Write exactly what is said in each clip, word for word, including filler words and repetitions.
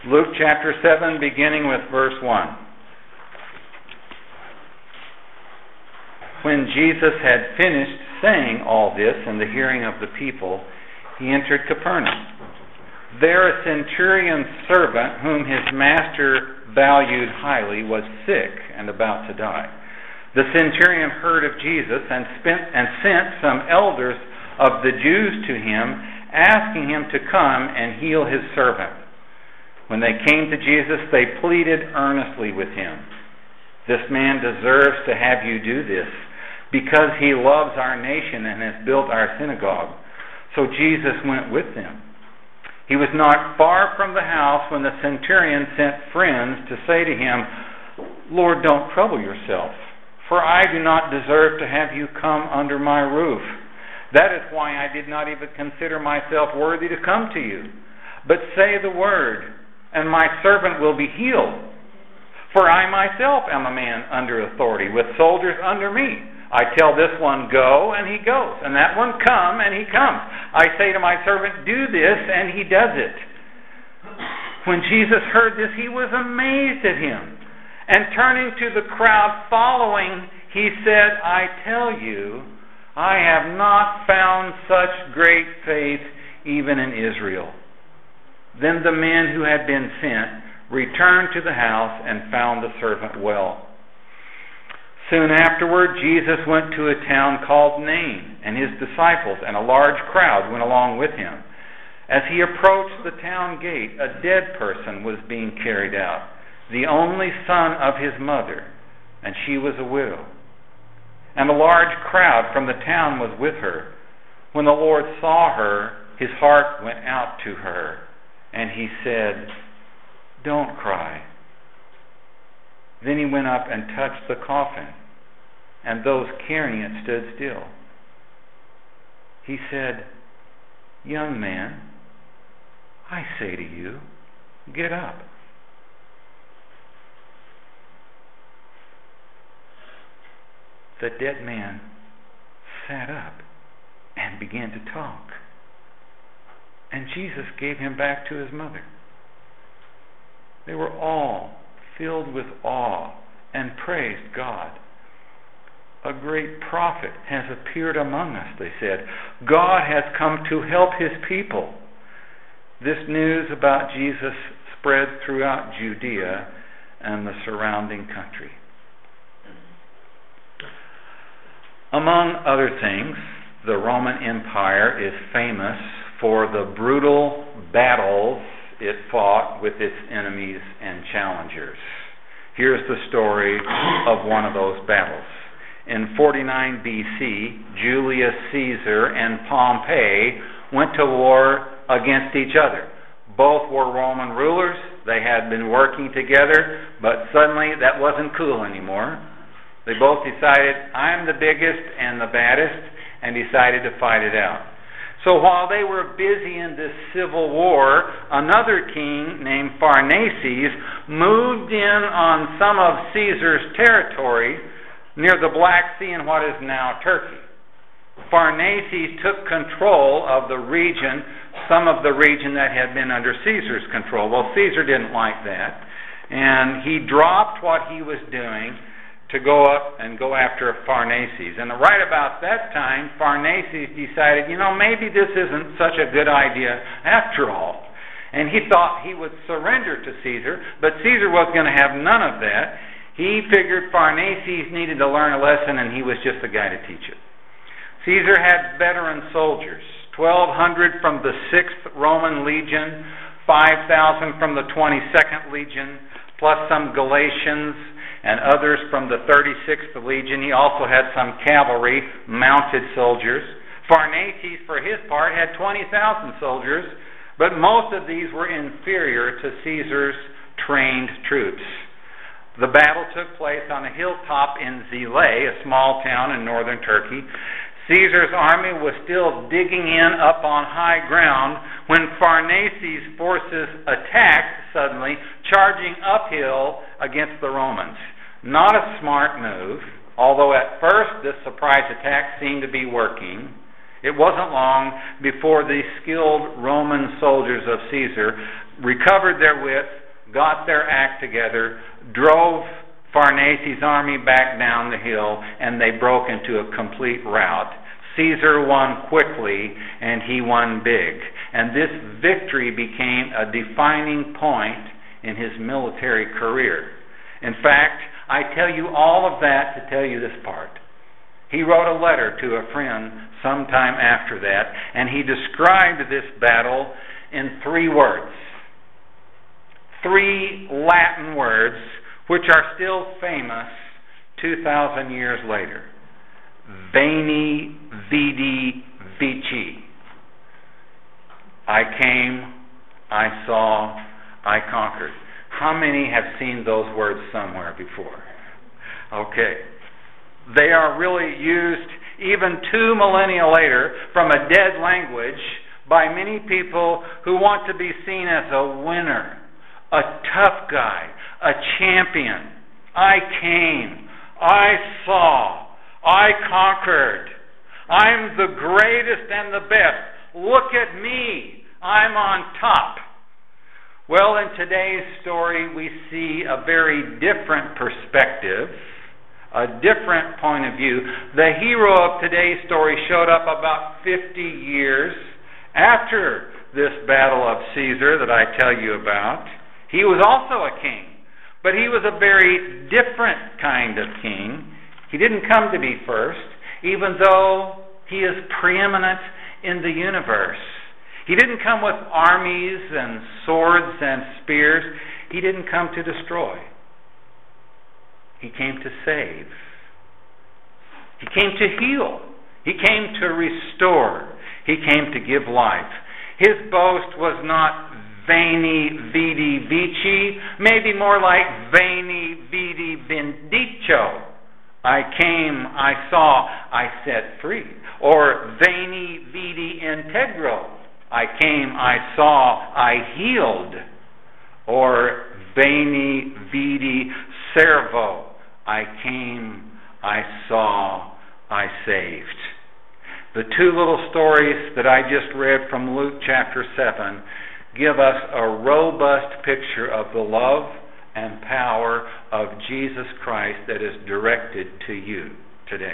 Luke chapter seven, beginning with verse one. When Jesus had finished saying all this in the hearing of the people, he entered Capernaum. There a centurion's servant, whom his master valued highly, was sick and about to die. The centurion heard of Jesus and, spent, and sent some elders of the Jews to him, asking him to come and heal his servant. When they came to Jesus, they pleaded earnestly with him. "This man deserves to have you do this, because he loves our nation and has built our synagogue." So Jesus went with them. He was not far from the house when the centurion sent friends to say to him, "Lord, don't trouble yourself, for I do not deserve to have you come under my roof. That is why I did not even consider myself worthy to come to you. But say the word, and my servant will be healed. For I myself am a man under authority, with soldiers under me. I tell this one, go, and he goes, and that one, come, and he comes. I say to my servant, do this, and he does it." When Jesus heard this, he was amazed at him. And turning to the crowd following, he said, "I tell you, I have not found such great faith even in Israel." Then the men who had been sent returned to the house and found the servant well. Soon afterward, Jesus went to a town called Nain, and his disciples and a large crowd went along with him. As he approached the town gate, a dead person was being carried out, the only son of his mother, and she was a widow. And a large crowd from the town was with her. When the Lord saw her, his heart went out to her, and he said, "Don't cry." Then he went up and touched the coffin, and those carrying it stood still. He said, "Young man, I say to you, get up." The dead man sat up and began to talk, and Jesus gave him back to his mother. They were all filled with awe and praised God. "A great prophet has appeared among us," they said. "God has come to help his people." This news about Jesus spread throughout Judea and the surrounding country. Among other things, the Roman Empire is famous for the brutal battles it fought with its enemies and challengers. Here's the story of one of those battles. In forty-nine B C, Julius Caesar and Pompey went to war against each other. Both were Roman rulers. They had been working together, but suddenly that wasn't cool anymore. They both decided, I'm the biggest and the baddest, and decided to fight it out. So while they were busy in this civil war, another king named Pharnaces moved in on some of Caesar's territory near the Black Sea in what is now Turkey. Pharnaces took control of the region, some of the region that had been under Caesar's control. Well, Caesar didn't like that, and he dropped what he was doing to go up and go after Pharnaces. And right about that time, Pharnaces decided, you know, maybe this isn't such a good idea after all. And he thought he would surrender to Caesar, but Caesar was going to have none of that. He figured Pharnaces needed to learn a lesson, and he was just the guy to teach it. Caesar had veteran soldiers, twelve hundred from the sixth Roman Legion, five thousand from the twenty-second Legion, plus some Galatians and others from the thirty-sixth Legion. He also had some cavalry, mounted soldiers. Pharnaces, for his part, had twenty thousand soldiers, but most of these were inferior to Caesar's trained troops. The battle took place on a hilltop in Zilay, a small town in northern Turkey. Caesar's army was still digging in up on high ground when Pharnaces' forces attacked suddenly, charging uphill against the Romans. Not a smart move, although at first this surprise attack seemed to be working. It wasn't long before the skilled Roman soldiers of Caesar recovered their wits, got their act together, drove Pharnaces' army back down the hill, and they broke into a complete rout. Caesar won quickly, and he won big. And this victory became a defining point in his military career. In fact, I tell you all of that to tell you this part. He wrote a letter to a friend sometime after that, and he described this battle in three words. Three Latin words, which are still famous two thousand years later. Veni, vidi, vici. I came, I saw, I conquered. How many have seen those words somewhere before? Okay. They are really used even two millennia later from a dead language by many people who want to be seen as a winner, a tough guy, a champion. I came, I saw, I conquered. I'm the greatest and the best. Look at me, I'm on top. Well, in today's story, we see a very different perspective, a different point of view. The hero of today's story showed up about fifty years after this battle of Caesar that I tell you about. He was also a king, but he was a very different kind of king. He didn't come to be first, even though he is preeminent in the universe. He didn't come with armies and swords and spears. He didn't come to destroy. He came to save. He came to heal. He came to restore. He came to give life. His boast was not veni, vidi, vici, maybe more like veni, vidi, vindicio. I came, I saw, I set free. Or veni, vidi, integro. I came, I saw, I healed. Or veni, vidi, servo. I came, I saw, I saved. The two little stories that I just read from Luke chapter seven give us a robust picture of the love and power of Jesus Christ that is directed to you today.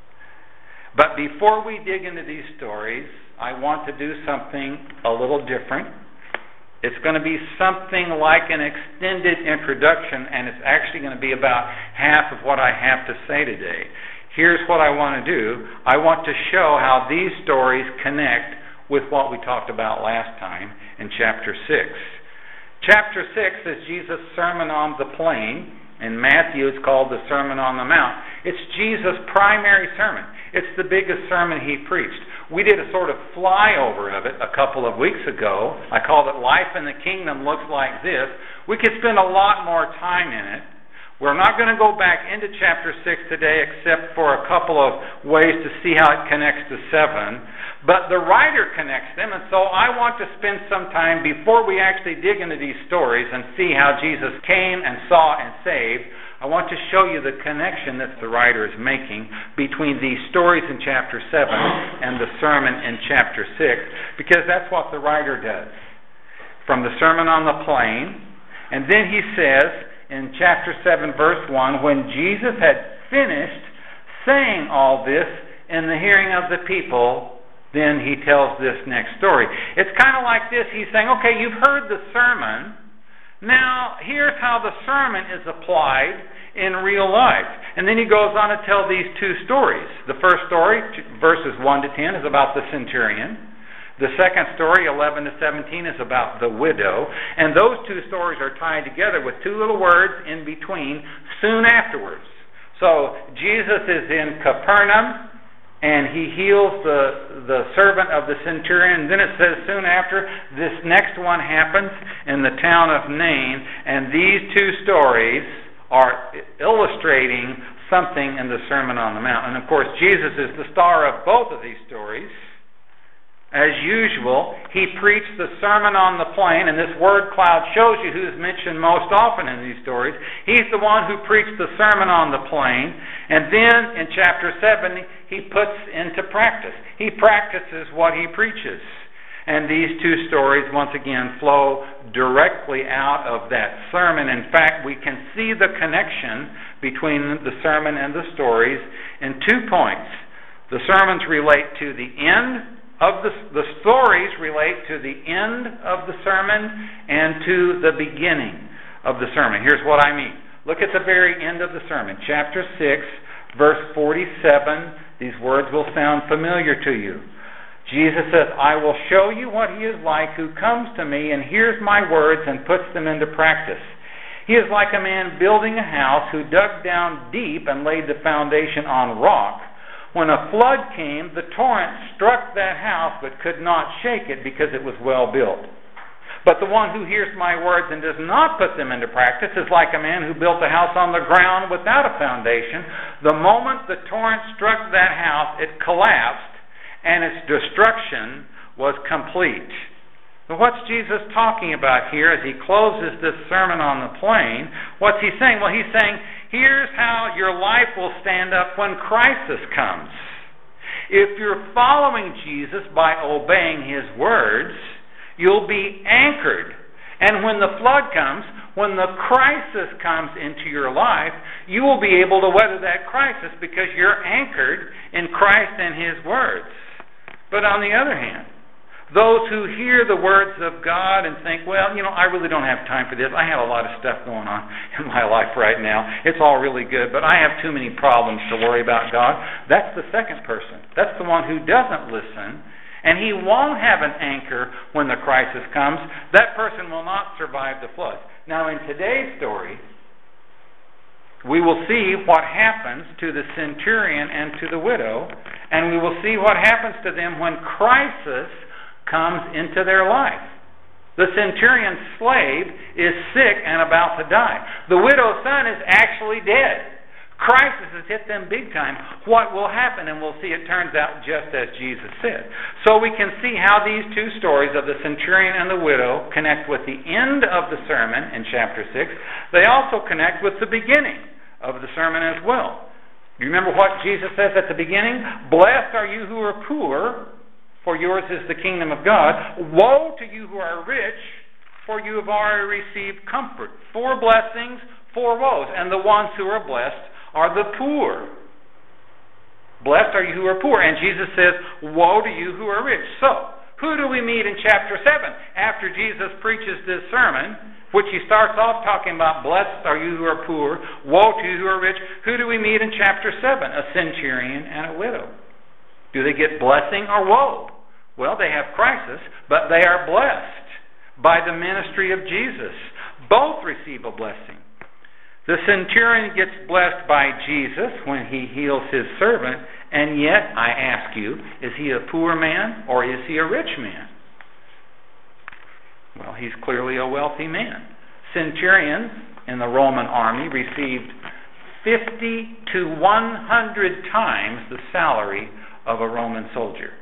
But before we dig into these stories, I want to do something a little different. It's going to be something like an extended introduction, and it's actually going to be about half of what I have to say today. Here's what I want to do. I want to show how these stories connect with what we talked about last time in chapter six. Chapter six is Jesus' Sermon on the Plain. In Matthew, it's called the Sermon on the Mount. It's Jesus' primary sermon. It's the biggest sermon he preached. We did a sort of flyover of it a couple of weeks ago. I called it Life in the Kingdom Looks Like This. We could spend a lot more time in it. We're not going to go back into chapter six today except for a couple of ways to see how it connects to seven. But the writer connects them, and so I want to spend some time before we actually dig into these stories and see how Jesus came and saw and saved. I want to show you the connection that the writer is making between these stories in chapter seven and the sermon in chapter six, because that's what the writer does. From the Sermon on the Plain, and then he says in chapter seven, verse one, when Jesus had finished saying all this in the hearing of the people, then he tells this next story. It's kind of like this. He's saying, okay, you've heard the sermon. Now, here's how the sermon is applied in real life. And then he goes on to tell these two stories. The first story, verses one to ten, is about the centurion. The second story, eleven to seventeen, is about the widow. And those two stories are tied together with two little words in between, soon afterwards. So, Jesus is in Capernaum, and he heals the, the servant of the centurion. And then it says soon after, this next one happens in the town of Nain. And these two stories are illustrating something in the Sermon on the Mount. And of course, Jesus is the star of both of these stories. As usual, he preached the Sermon on the Plain, and this word cloud shows you who's mentioned most often in these stories. He's the one who preached the Sermon on the Plain. And then in chapter seven, he puts into practice. He practices what he preaches. And these two stories, once again, flow directly out of that sermon. In fact, we can see the connection between the sermon and the stories in two points. The sermons relate to the end of the, the stories relate to the end of the sermon and to the beginning of the sermon. Here's what I mean. Look at the very end of the sermon, chapter six, verse forty-seven. These words will sound familiar to you. Jesus says, I will show you what he is like who comes to me and hears my words and puts them into practice. He is like a man building a house who dug down deep and laid the foundation on rock. When a flood came, the torrent struck that house but could not shake it because it was well built. But the one who hears my words and does not put them into practice is like a man who built a house on the ground without a foundation. The moment the torrent struck that house, it collapsed, and its destruction was complete. Now, what's Jesus talking about here as he closes this sermon on the plain? What's he saying? Well, he's saying, here's how your life will stand up when crisis comes. If you're following Jesus by obeying his words, you'll be anchored. And when the flood comes, when the crisis comes into your life, you will be able to weather that crisis because you're anchored in Christ and his words. But on the other hand, those who hear the words of God and think, well, you know, I really don't have time for this. I have a lot of stuff going on in my life right now. It's all really good, but I have too many problems to worry about God. That's the second person. That's the one who doesn't listen, and he won't have an anchor when the crisis comes. That person will not survive the flood. Now, in today's story, we will see what happens to the centurion and to the widow, and we will see what happens to them when crisis comes into their life. The centurion's slave is sick and about to die. The widow's son is actually dead. Crisis has hit them big time. What will happen? And we'll see it turns out just as Jesus said. So we can see how these two stories of the centurion and the widow connect with the end of the sermon in chapter six. They also connect with the beginning of the sermon as well. Do you remember what Jesus says at the beginning? Blessed are you who are poor, for yours is the kingdom of God. Woe to you who are rich, for you have already received comfort. Four blessings, four woes. And the ones who are blessed are the poor. Blessed are you who are poor. And Jesus says, woe to you who are rich. So, who do we meet in chapter seven? After Jesus preaches this sermon, which he starts off talking about, blessed are you who are poor, woe to you who are rich. Who do we meet in chapter seven? A centurion and a widow. Do they get blessing or woe? Well, they have crisis, but they are blessed by the ministry of Jesus. Both receive a blessing. The centurion gets blessed by Jesus when he heals his servant, and yet, I ask you, is he a poor man or is he a rich man? Well, he's clearly a wealthy man. Centurions in the Roman army received fifty to one hundred times the salary of a Roman soldier.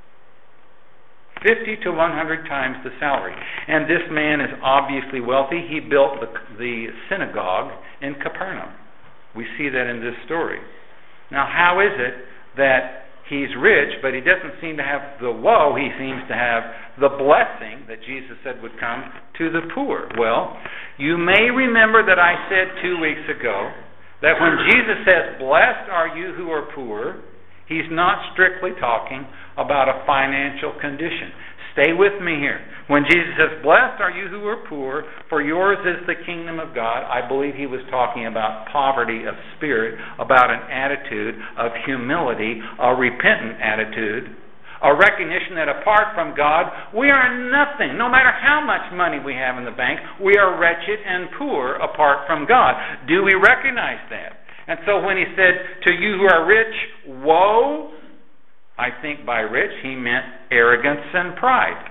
fifty to one hundred times the salary. And this man is obviously wealthy. He built the, the synagogue in Capernaum. We see that in this story. Now, how is it that he's rich, but he doesn't seem to have the woe? He seems to have the blessing that Jesus said would come to the poor. Well, you may remember that I said two weeks ago that when Jesus says, blessed are you who are poor, he's not strictly talking about a financial condition. Stay with me here. When Jesus says, blessed are you who are poor, for yours is the kingdom of God, I believe he was talking about poverty of spirit, about an attitude of humility, a repentant attitude, a recognition that apart from God, we are nothing. No matter how much money we have in the bank, we are wretched and poor apart from God. Do we recognize that? And so when he said, to you who are rich, woe, I think by rich he meant arrogance and pride.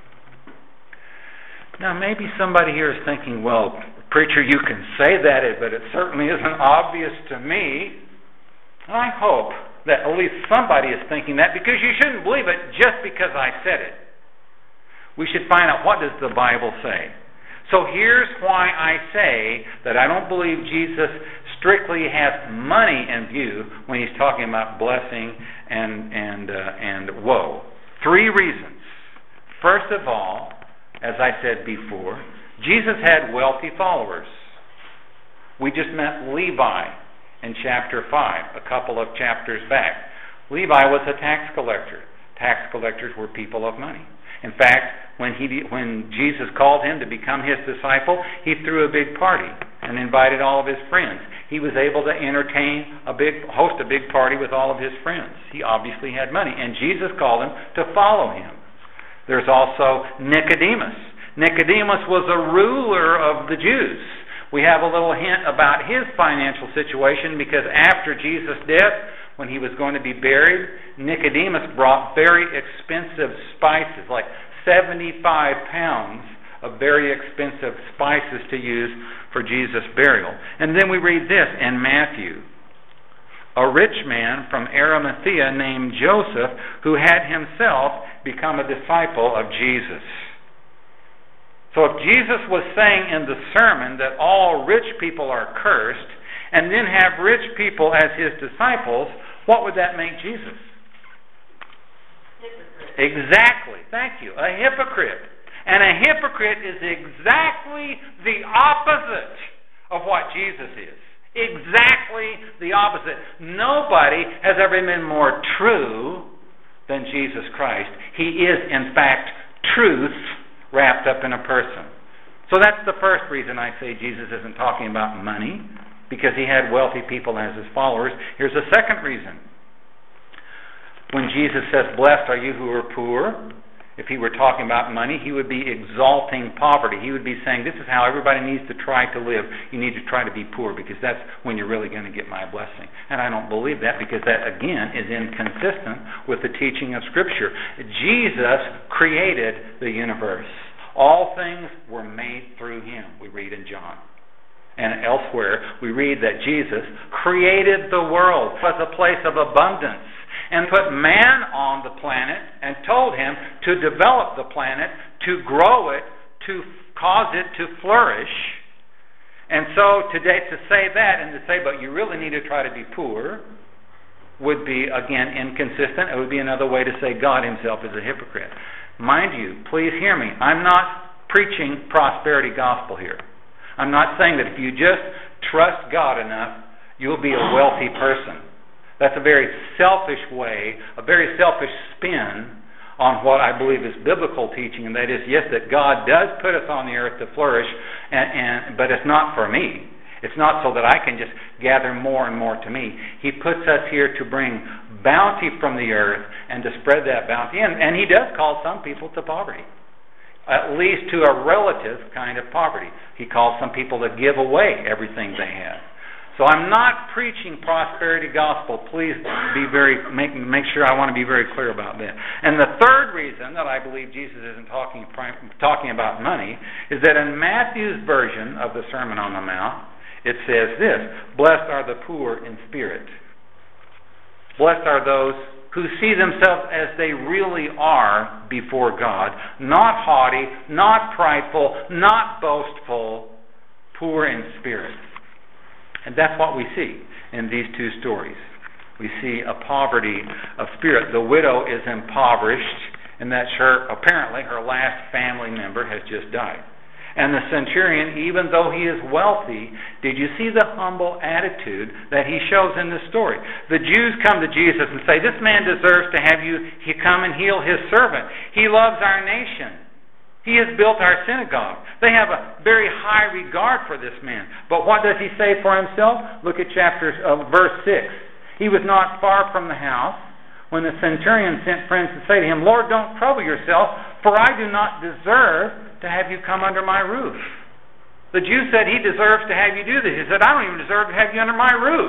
Now maybe somebody here is thinking, well, preacher, you can say that, but it certainly isn't obvious to me. And I hope that at least somebody is thinking that, because you shouldn't believe it just because I said it. We should find out, what does the Bible say? So here's why I say that I don't believe Jesus strictly has money in view when he's talking about blessing and and uh, and woe. Three reasons. First of all, as I said before, Jesus had wealthy followers. We just met Levi in chapter five, a couple of chapters back. Levi was a tax collector. Tax collectors were people of money. In fact, when he when Jesus called him to become his disciple, he threw a big party and invited all of his friends. He was able to entertain a big, host a big party with all of his friends. He obviously had money, and Jesus called him to follow him. There's also Nicodemus. Nicodemus was a ruler of the Jews. We have a little hint about his financial situation because after Jesus' death, when he was going to be buried, Nicodemus brought very expensive spices, like seventy-five pounds of very expensive spices to use for Jesus' burial. And then we read this in Matthew. A rich man from Arimathea named Joseph, who had himself become a disciple of Jesus. So if Jesus was saying in the sermon that all rich people are cursed, and then have rich people as his disciples, what would that make Jesus? Hypocrite. Exactly. Thank you. A hypocrite. And a hypocrite is exactly the opposite of what Jesus is. Exactly the opposite. Nobody has ever been more true than Jesus Christ. He is, in fact, truth wrapped up in a person. So that's the first reason I say Jesus isn't talking about money, because he had wealthy people as his followers. Here's a second reason. When Jesus says, "Blessed are you who are poor," if he were talking about money, he would be exalting poverty. He would be saying, this is how everybody needs to try to live. You need to try to be poor, because that's when you're really going to get my blessing. And I don't believe that, because that, again, is inconsistent with the teaching of Scripture. Jesus created the universe. All things were made through him, we read in John. And elsewhere, we read that Jesus created the world. It was a place of abundance, and put man on the planet and told him to develop the planet, to grow it, to cause it to flourish. And so today to say that and to say, but you really need to try to be poor, would be, again, inconsistent. It would be another way to say God himself is a hypocrite. Mind you, please hear me. I'm not preaching prosperity gospel here. I'm not saying that if you just trust God enough, you'll be a wealthy person. That's a very selfish way, a very selfish spin on what I believe is biblical teaching, and that is, yes, that God does put us on the earth to flourish, and, and but it's not for me. It's not so that I can just gather more and more to me. He puts us here to bring bounty from the earth and to spread that bounty. And, and he does call some people to poverty, at least to a relative kind of poverty. He calls some people to give away everything they have. So I'm not preaching prosperity gospel. Please be very make make sure I want to be very clear about that. And the third reason that I believe Jesus isn't talking talking about money is that in Matthew's version of the Sermon on the Mount, it says this: "Blessed are the poor in spirit. Blessed are those who see themselves as they really are before God, not haughty, not prideful, not boastful, poor in spirit." And that's what we see in these two stories. We see a poverty of spirit. The widow is impoverished, and that's her, apparently her last family member has just died. And the centurion, even though he is wealthy, did you see the humble attitude that he shows in this story? The Jews come to Jesus and say, "This man deserves to have you he come and heal his servant. He loves our nation. He has built our synagogue." They have a very high regard for this man. But what does he say for himself? Look at chapter uh, verse six. "He was not far from the house when the centurion sent friends to say to him, 'Lord, don't trouble yourself, for I do not deserve to have you come under my roof.'" The Jew said, "He deserves to have you do this." He said, "I don't even deserve to have you under my roof."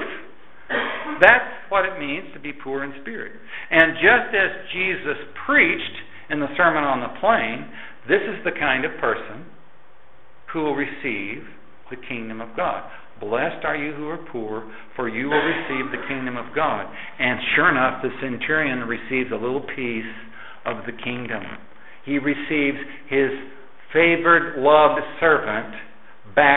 That's what it means to be poor in spirit. And just as Jesus preached in the Sermon on the Plain, this is the kind of person who will receive the kingdom of God. "Blessed are you who are poor, for you will receive the kingdom of God." And sure enough, the centurion receives a little piece of the kingdom. He receives his favored, loved servant back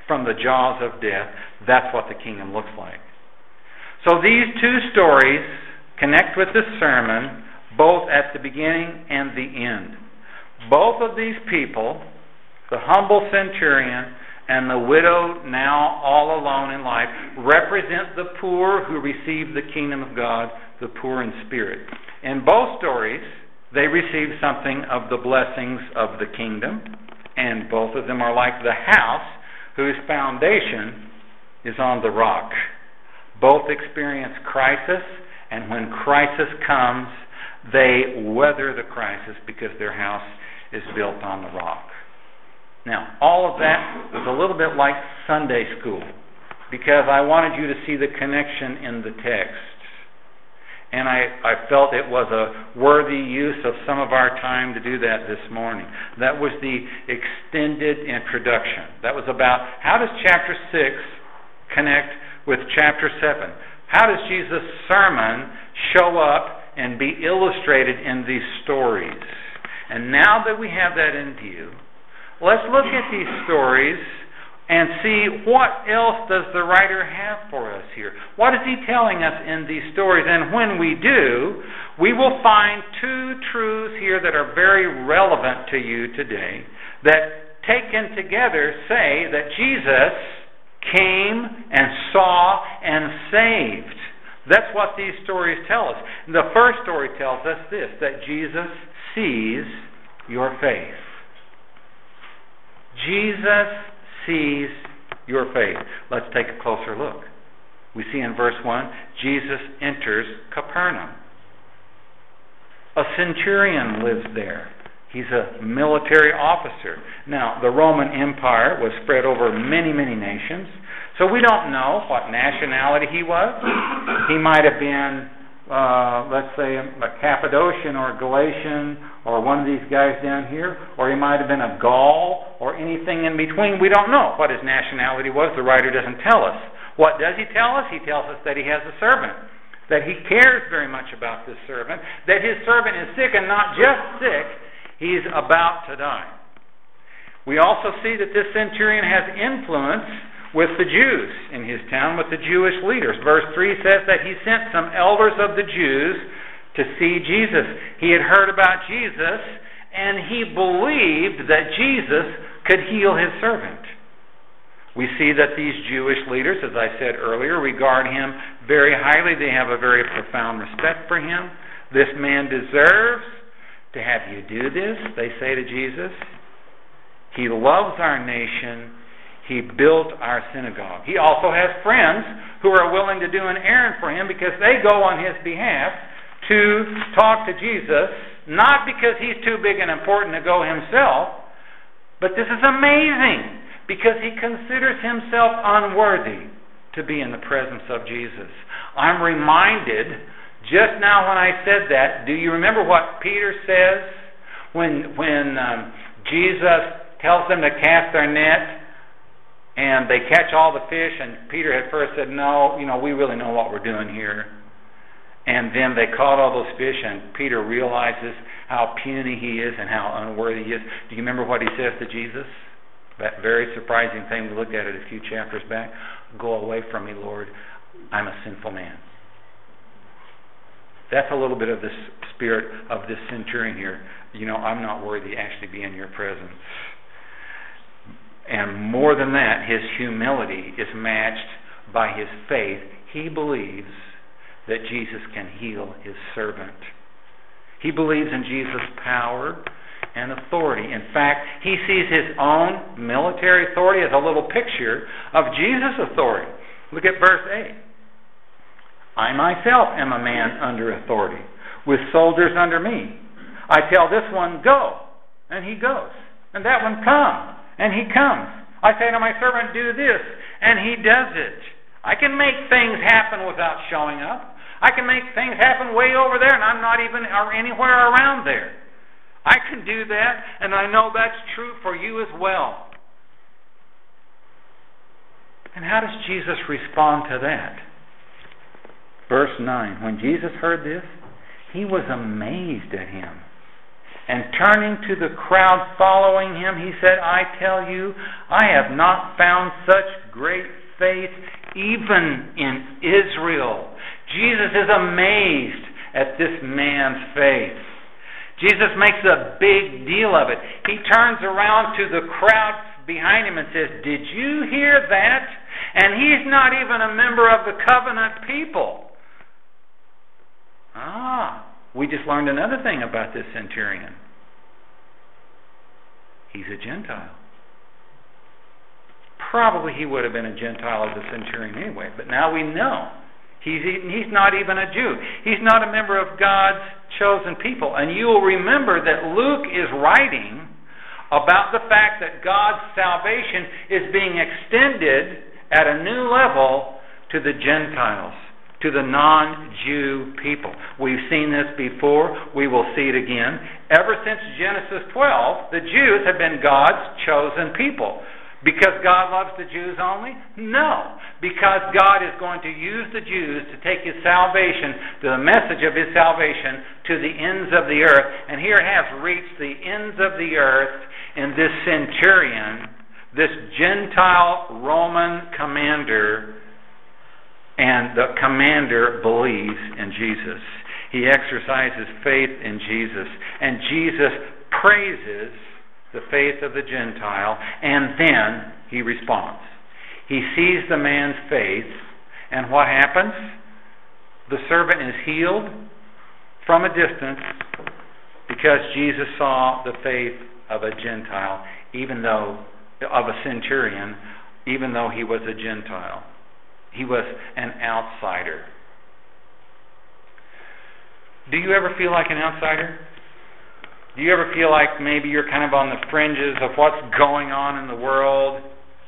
from the jaws of death. That's what the kingdom looks like. So these two stories connect with the sermon, both at the beginning and the end. Both of these people, the humble centurion and the widow now all alone in life, represent the poor who receive the kingdom of God, the poor in spirit. In both stories, they receive something of the blessings of the kingdom, and both of them are like the house whose foundation is on the rock. Both experience crisis, and when crisis comes, they weather the crisis because their house is built on the rock. Now, all of that was a little bit like Sunday school, because I wanted you to see the connection in the text. And I, I felt it was a worthy use of some of our time to do that this morning. That was the extended introduction. That was about how does chapter six connect with chapter seven? How does Jesus' sermon show up and be illustrated in these stories? And now that we have that in view, let's look at these stories and see what else does the writer have for us here. What is he telling us in these stories? And when we do, we will find two truths here that are very relevant to you today, that taken together say that Jesus came and saw and saved. That's what these stories tell us. The first story tells us this, that Jesus sees your faith. Jesus sees your faith. Let's take a closer look. We see in verse one, Jesus enters Capernaum. A centurion lives there. He's a military officer. Now, the Roman Empire was spread over many, many nations, so we don't know what nationality he was. He might have been, uh, let's say, a Cappadocian or a Galatian or one of these guys down here, or he might have been a Gaul or anything in between. We don't know what his nationality was. The writer doesn't tell us. What does he tell us? He tells us that he has a servant, that he cares very much about this servant, that his servant is sick, and not just sick, he's about to die. We also see that this centurion has influence with the Jews in his town, with the Jewish leaders. Verse three says that he sent some elders of the Jews to see Jesus. He had heard about Jesus, and he believed that Jesus could heal his servant. We see that these Jewish leaders, as I said earlier, regard him very highly. They have a very profound respect for him. This man deserves to have you do this, they say to Jesus. He loves our nation. He built our synagogue. He also has friends who are willing to do an errand for him because they go on his behalf to talk to Jesus, not because he's too big and important to go himself, but this is amazing, because he considers himself unworthy to be in the presence of Jesus. I'm reminded, just now when I said that, do you remember what Peter says when, when um, Jesus tells them to cast their net, and they catch all the fish, and Peter at first said, no, you know, we really know what we're doing here. And then they caught all those fish, and Peter realizes how puny he is and how unworthy he is. Do you remember what he says to Jesus? That very surprising thing, we looked at it a few chapters back. Go away from me, Lord. I'm a sinful man. That's a little bit of the spirit of this centurion here. You know, I'm not worthy to actually be in your presence. And more than that, his humility is matched by his faith. He believes that Jesus can heal his servant. He believes in Jesus' power and authority. In fact, he sees his own military authority as a little picture of Jesus' authority. Look at verse eight. I myself am a man under authority, with soldiers under me. I tell this one, go, and he goes. And that one, come, and he comes. I say to my servant, do this, and he does it. I can make things happen without showing up. I can make things happen way over there, and I'm not even anywhere around there. I can do that, and I know that's true for you as well. And how does Jesus respond to that? Verse nine, when Jesus heard this, he was amazed at him. And turning to the crowd following him, he said, I tell you, I have not found such great faith even in Israel. Jesus is amazed at this man's faith. Jesus makes a big deal of it. He turns around to the crowd behind him and says, did you hear that? And he's not even a member of the covenant people. Ah, we just learned another thing about this centurion. He's a Gentile. Probably he would have been a Gentile as a centurion anyway, but now we know. He's, he's not even a Jew. He's not a member of God's chosen people. And you will remember that Luke is writing about the fact that God's salvation is being extended at a new level to the Gentiles, to the non-Jew people. We've seen this before. We will see it again. Ever since Genesis twelve, the Jews have been God's chosen people. Because God loves the Jews only? No. Because God is going to use the Jews to take His salvation, the message of His salvation, to the ends of the earth. And here it has reached the ends of the earth in this centurion, this Gentile Roman commander, and the commander believes in Jesus. He exercises faith in Jesus. And Jesus praises the faith of the Gentile, and then he responds. He sees the man's faith, and what happens? The servant is healed from a distance because Jesus saw the faith of a Gentile, even though, of a centurion, even though he was a Gentile. He was an outsider. Do you ever feel like an outsider? Do you ever feel like maybe you're kind of on the fringes of what's going on in the world?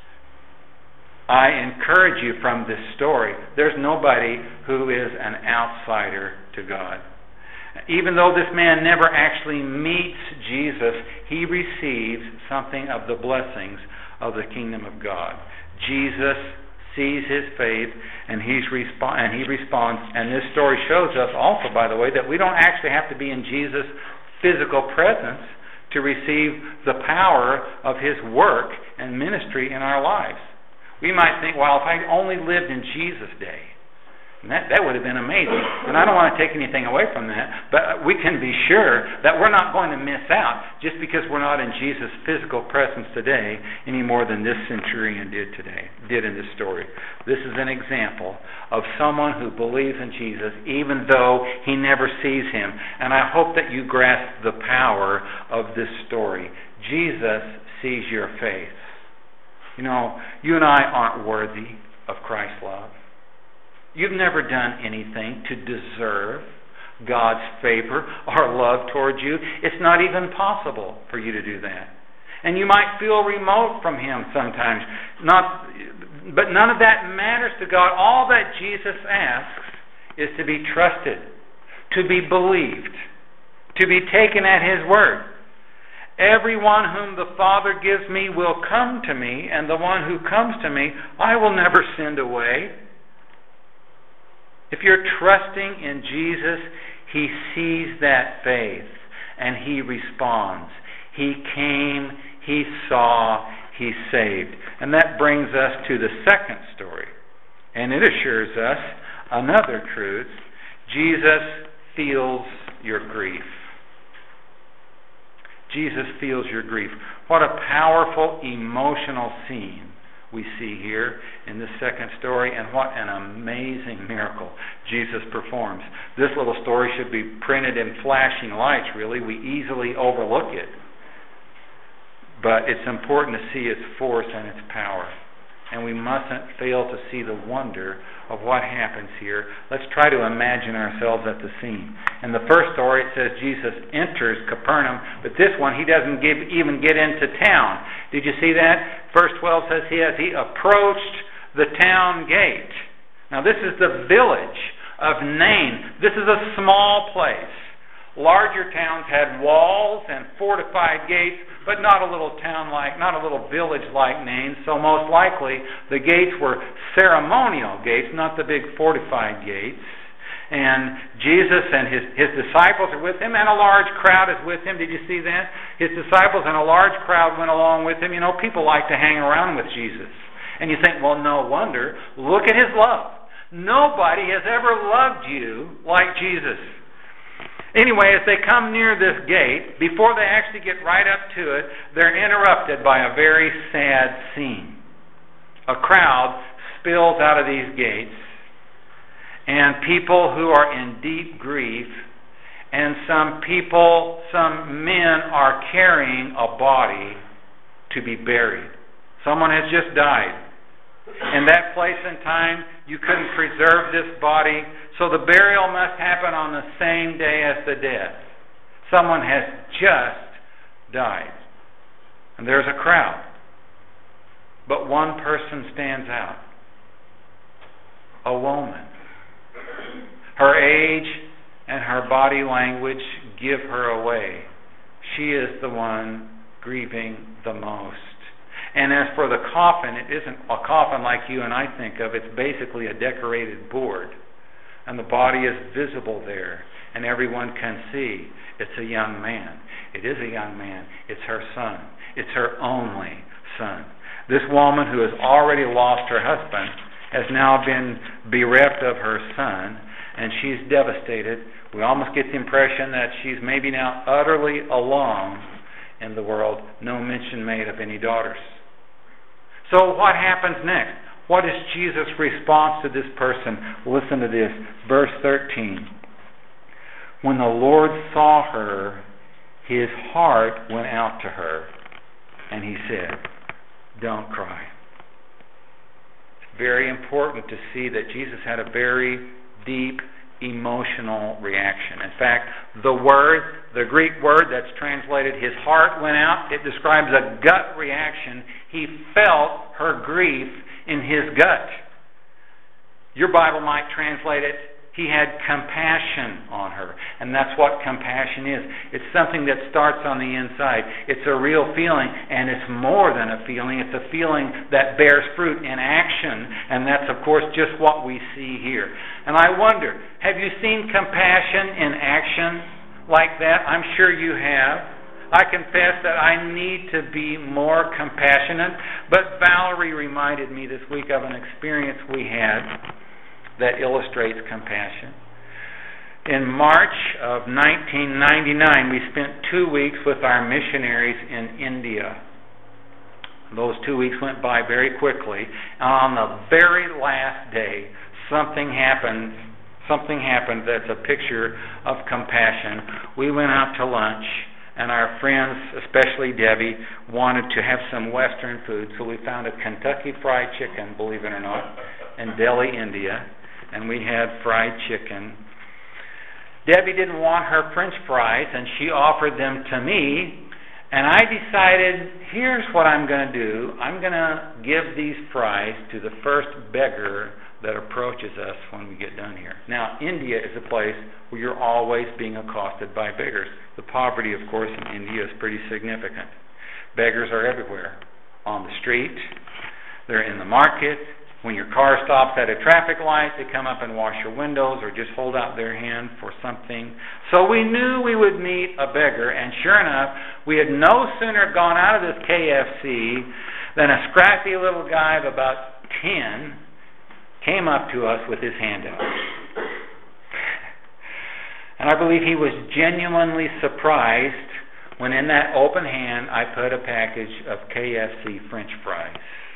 I encourage you from this story. There's nobody who is an outsider to God. Even though this man never actually meets Jesus, he receives something of the blessings of the kingdom of God. Jesus sees his faith, and he's resp- and he responds. And this story shows us also, by the way, that we don't actually have to be in Jesus' physical presence to receive the power of His work and ministry in our lives. We might think, well, if I only lived in Jesus' day, and that, that would have been amazing. And I don't want to take anything away from that, but we can be sure that we're not going to miss out just because we're not in Jesus' physical presence today any more than this centurion did today, did in this story. This is an example of someone who believes in Jesus even though he never sees Him. And I hope that you grasp the power of this story. Jesus sees your faith. You know, you and I aren't worthy of Christ's love. You've never done anything to deserve God's favor or love towards you. It's not even possible for you to do that. And you might feel remote from Him sometimes. Not, but none of that matters to God. All that Jesus asks is to be trusted, to be believed, to be taken at His word. Everyone whom the Father gives me will come to me, and the one who comes to me I will never send away. If you're trusting in Jesus, He sees that faith and He responds. He came, He saw, He saved. And that brings us to the second story. And it assures us another truth. Jesus feels your grief. Jesus feels your grief. What a powerful emotional scene we see here in this second story, and what an amazing miracle Jesus performs. This little story should be printed in flashing lights, really. We easily overlook it. But it's important to see its force and its power. And we mustn't fail to see the wonder of what happens here. Let's try to imagine ourselves at the scene. In the first story, it says Jesus enters Capernaum, but this one, he doesn't give, even get into town. Did you see that? Verse twelve says he as he approached the town gate. Now, this is the village of Nain. This is a small place. Larger towns had walls and fortified gates, but not a little town like, not a little village like Nain. So most likely the gates were ceremonial gates, not the big fortified gates. And Jesus and his, his disciples are with him, and a large crowd is with him. Did you see that? His disciples and a large crowd went along with him. You know, people like to hang around with Jesus. And you think, well, no wonder. Look at his love. Nobody has ever loved you like Jesus. Anyway, as they come near this gate, before they actually get right up to it, they're interrupted by a very sad scene. A crowd spills out of these gates, and people who are in deep grief, and some people, some men are carrying a body to be buried. Someone has just died. In that place and time, you couldn't preserve this body, so the burial must happen on the same day as the death. Someone has just died. And there's a crowd. But one person stands out. A woman. Her age and her body language give her away. She is the one grieving the most. And as for the coffin, it isn't a coffin like you and I think of. It's basically a decorated board. And the body is visible there. And everyone can see it's a young man. It is a young man. It's her son. It's her only son. This woman who has already lost her husband has now been bereft of her son, and she's devastated. We almost get the impression that she's maybe now utterly alone in the world. No mention made of any daughters. So what happens next? What is Jesus' response to this person? Listen to this, verse thirteen. When the Lord saw her, his heart went out to her, and he said, "Don't cry." It's very important to see that Jesus had a very deep emotional reaction. In fact, the word, the Greek word that's translated his heart went out, it describes a gut reaction. He felt her grief in his gut. Your Bible might translate it, he had compassion on her. And that's what compassion is. It's something that starts on the inside. It's a real feeling, and it's more than a feeling. It's a feeling that bears fruit in action, and that's, of course, just what we see here. And I wonder, have you seen compassion in action like that? I'm sure you have. I confess that I need to be more compassionate, but Valerie reminded me this week of an experience we had that illustrates compassion. In March of nineteen ninety-nine, we spent two weeks with our missionaries in India. Those two weeks went by very quickly, and on the very last day, something happened. Something happened that's a picture of compassion. We went out to lunch, and our friends, especially Debbie, wanted to have some Western food, so we found a Kentucky Fried Chicken, believe it or not, in Delhi, India, and we had fried chicken. Debbie didn't want her French fries, and she offered them to me, and I decided, here's what I'm going to do. I'm going to give these fries to the first beggar that approaches us when we get done here. Now, India is a place where you're always being accosted by beggars. The poverty, of course, in India is pretty significant. Beggars are everywhere. On the street, they're in the market. When your car stops at a traffic light, they come up and wash your windows or just hold out their hand for something. So we knew we would meet a beggar, and sure enough, we had no sooner gone out of this K F C than a scrappy little guy of about ten came up to us with his hand out. And I believe he was genuinely surprised when in that open hand I put a package of K F C French fries.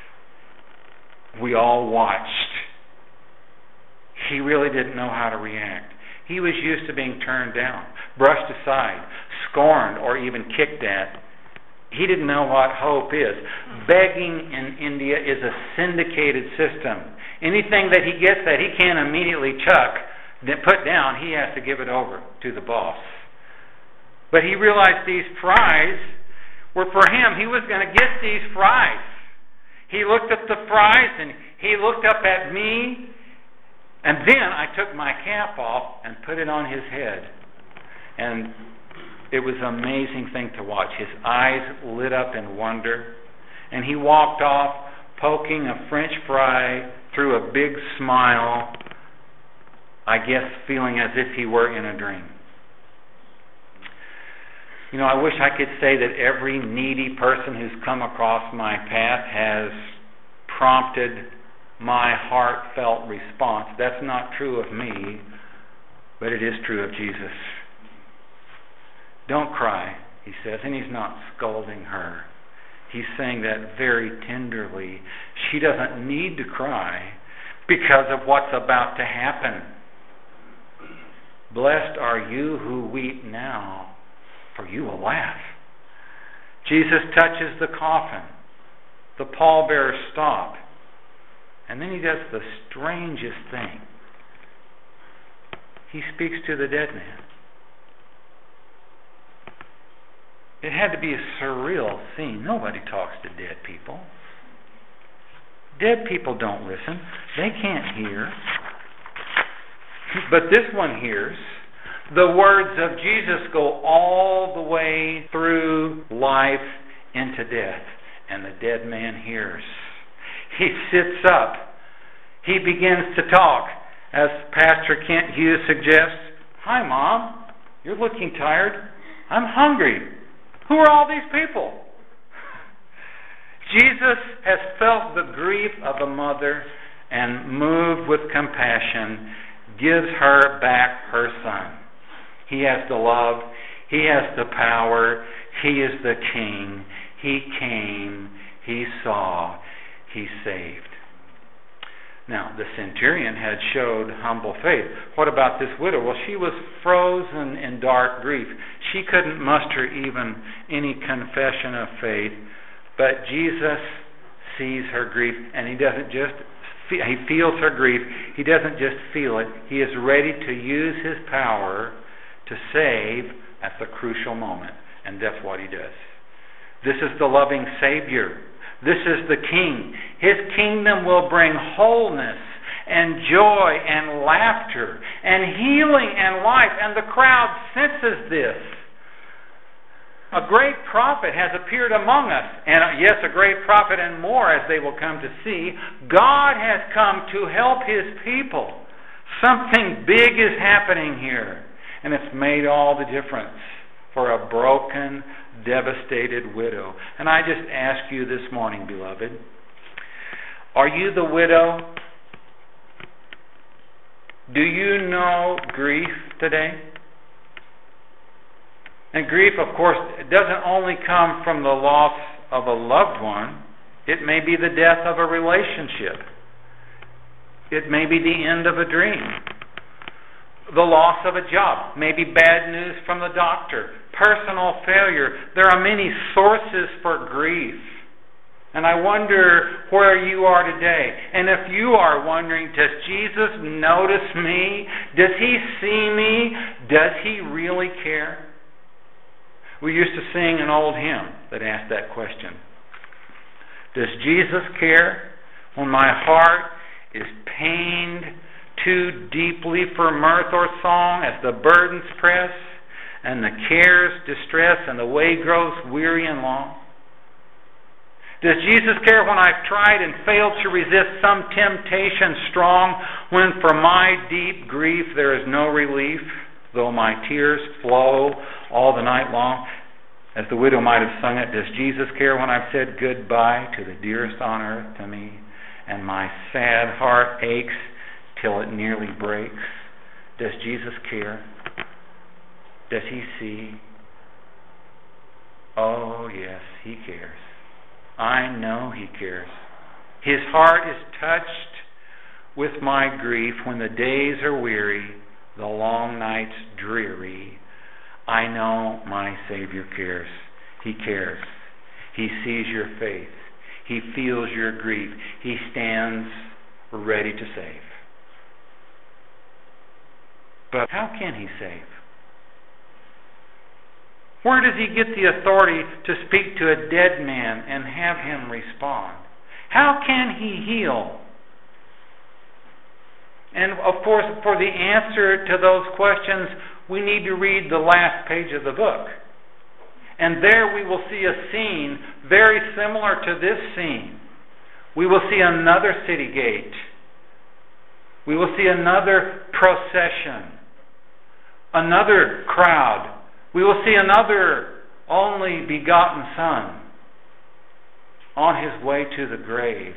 We all watched. He really didn't know how to react. He was used to being turned down, brushed aside, scorned, or even kicked at. He didn't know what hope is. Begging in India is a syndicated system. Anything that he gets that he can't immediately chuck, put down, he has to give it over to the boss. But he realized these fries were for him. He was going to get these fries. He looked at the fries and he looked up at me, and then I took my cap off and put it on his head. And it was an amazing thing to watch. His eyes lit up in wonder, and he walked off poking a French fry through a big smile I guess feeling as if he were in a dream. You know, I wish I could say that every needy person who's come across my path has prompted my heartfelt response. That's not true of me, but it is true of Jesus. Don't cry, he says, and he's not scolding her. He's saying that very tenderly. She doesn't need to cry because of what's about to happen. Blessed are you who weep now, for you will laugh. Jesus touches the coffin. The pallbearers stop. And then he does the strangest thing. He speaks to the dead man. It had to be a surreal scene. Nobody talks to dead people. Dead people don't listen. They can't hear. But this one hears. The words of Jesus go all the way through life into death. And the dead man hears. He sits up. He begins to talk. As Pastor Kent Hughes suggests, "Hi, Mom. You're looking tired. I'm hungry. Who are all these people?" Jesus has felt the grief of a mother and, moved with compassion, gives her back her son. He has the love. He has the power. He is the king. He came. He saw. He saved. Now, the centurion had showed humble faith. What about this widow? Well, she was frozen in dark grief. She couldn't muster even any confession of faith. But Jesus sees her grief, and he doesn't just fe- he feels her grief. He doesn't just feel it. He is ready to use his power to save at the crucial moment, and that's what he does. This is the loving Savior. This is the King. His kingdom will bring wholeness and joy and laughter and healing and life, and the crowd senses this. A great prophet has appeared among us, and yes, a great prophet and more, as they will come to see. God has come to help his people. Something big is happening here, and it's made all the difference for a broken, devastated widow. And I just ask you this morning, beloved, are you the widow? Do you know grief today? And grief, of course, doesn't only come from the loss of a loved one. It may be the death of a relationship. It may be the end of a dream. The loss of a job. Maybe bad news from the doctor. Personal failure. There are many sources for grief. And I wonder where you are today. And if you are wondering, does Jesus notice me? Does he see me? Does he really care? We used to sing an old hymn that asked that question. Does Jesus care when my heart is pained too deeply for mirth or song, as the burdens press and the cares distress and the way grows weary and long? Does Jesus care when I've tried and failed to resist some temptation strong, when for my deep grief there is no relief, though my tears flow all the night long? As the widow might have sung it, does Jesus care when I've said goodbye to the dearest on earth to me, and my sad heart aches till it nearly breaks? Does Jesus care? Does he see? Oh, yes, he cares. I know he cares. His heart is touched with my grief when the days are weary, the long nights dreary. I know my Savior cares. He cares. He sees your faith. He feels your grief. He stands ready to save. But how can he save? Where does he get the authority to speak to a dead man and have him respond? How can he heal? And of course, for the answer to those questions, we need to read the last page of the book. And there we will see a scene very similar to this scene. We will see another city gate We will see another procession, another crowd. We will see another only begotten Son on his way to the grave.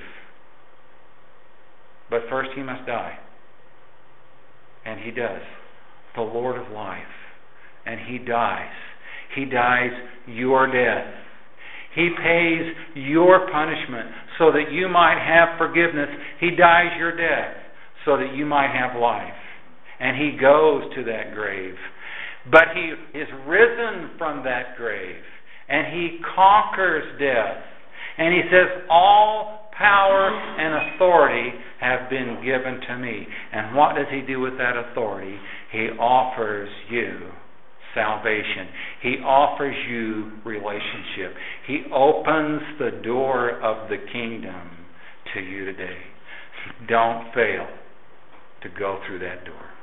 But first he must die. And he does. The Lord of life. And he dies. He dies your death. He pays your punishment so that you might have forgiveness. He dies your death so that you might have life. And he goes to that grave. But he is risen from that grave. And he conquers death. And he says, all power and authority have been given to me. And what does he do with that authority? He offers you salvation. He offers you relationship. He opens the door of the kingdom to you today. Don't fail to go through that door.